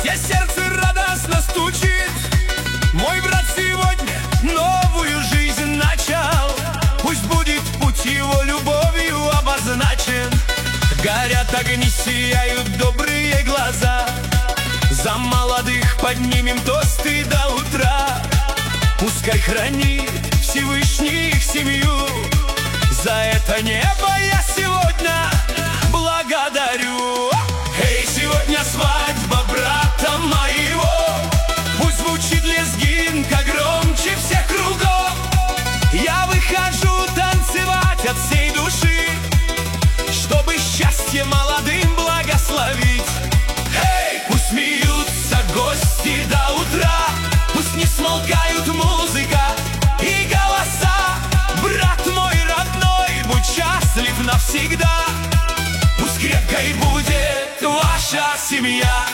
где сердце радостно стучит. Мой брат сегодня новую жизнь начал, пусть будет путь его любовью обозначен. Горят огни, сияют добрые глаза, за молодых поднимем тосты до утра. Пускай хранит Всевышний их семью, за это небо я сегодня благодарю. Эй, сегодня свадьба брата моего, пусть звучит лезгинка громче всех кругов. Я выхожу танцевать от всей души, чтобы счастье молодым благословить. Эй, пусть смеются гости до утра, пусть не смолкают музыка и голоса. Брат мой родной, будь счастлив навсегда, пусть крепкой будет ваша семья.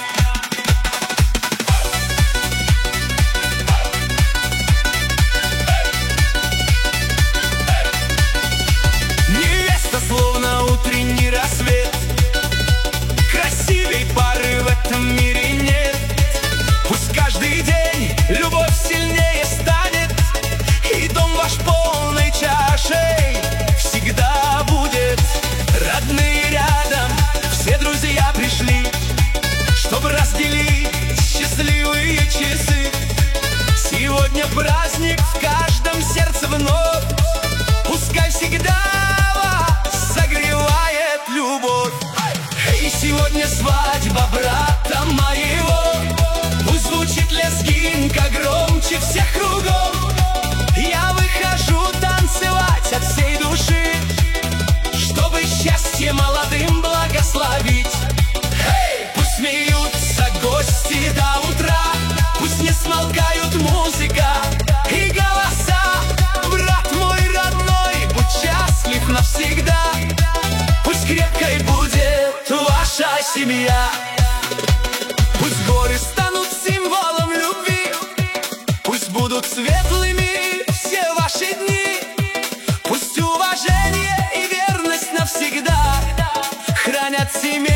Невеста словно утренний рассвет, красивей пары в этом мире нет. Пусть каждый день любовь сильнее станет, и дом ваш полной чашей всегда будет. Родные рядом, все друзья пришли, чтобы разделить счастливые часы. Сегодня праздник в каждом сердце вновь, пускай всегда вас согревает любовь. И сегодня свадьба брата моего, пусть звучит лезгинка громче всех кругов. Я выхожу танцевать от всей души, чтобы счастье молодым благословить. Эй, пусть смеются гости до утра, пусть не смолкают музыка и голоса. Брат мой родной, будь счастлив навсегда, пусть крепкой будет ваша семья. Пусть горы станут символом любви, пусть будут светлыми все ваши дни. Пусть уважение и верность навсегда хранят семью.